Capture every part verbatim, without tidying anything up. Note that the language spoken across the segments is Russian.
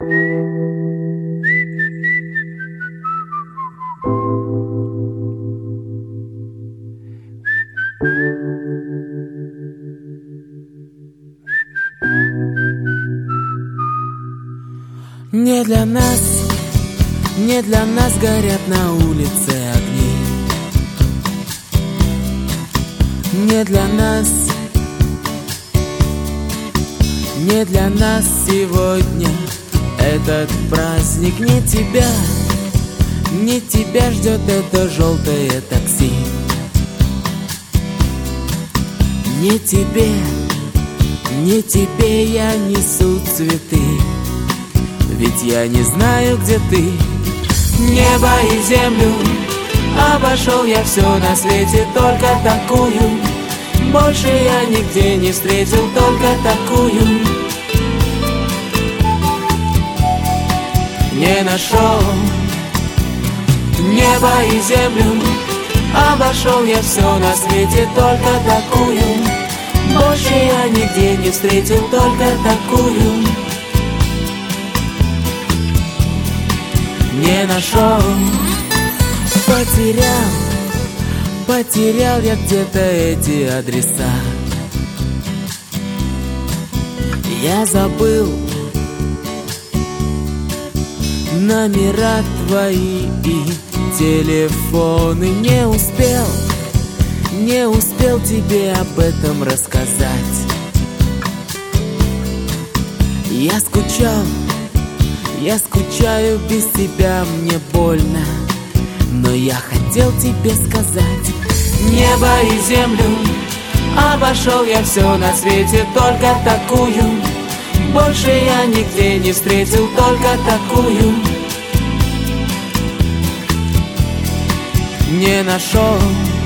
Не для нас, не для нас горят на улице огни. Не для нас, не для нас сегодня этот праздник. Не тебя, не тебя ждет это желтое такси. Не тебе, не тебе я несу цветы, ведь я не знаю, где ты. Небо и землю обошел я все на свете, только такую больше я нигде не встретил, только такую не нашел. Небо и землю обошел я все на свете, только такую больше я нигде не встретил, только такую не нашел. Потерял, потерял я где-то эти адреса. Я забыл номера твои и телефоны. Не успел, не успел тебе об этом рассказать. Я скучал, я скучаю без тебя, мне больно, но я хотел тебе сказать. Небо и землю обошел я все на свете, только такую больше я нигде не встретил, только такую не нашел.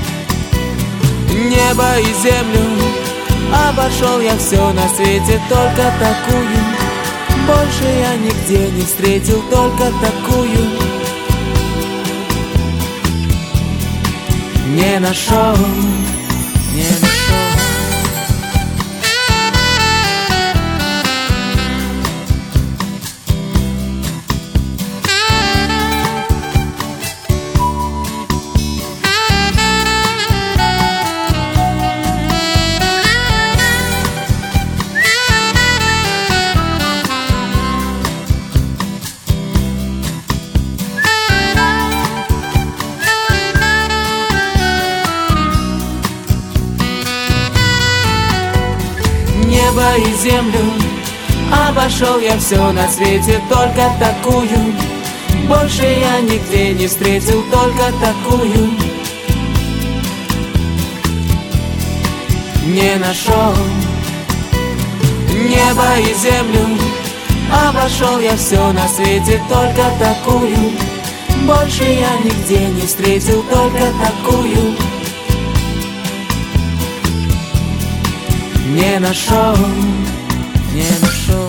Небо и землю обошел я все на свете, только такую больше я нигде не встретил, только такую не нашел, не нашел. Небо и землю обошел я все на свете, только такую больше я нигде не встретил, только такую не нашел. Небо и землю обошел я все на свете, только такую больше я нигде не встретил, только такую не нашел, не нашел.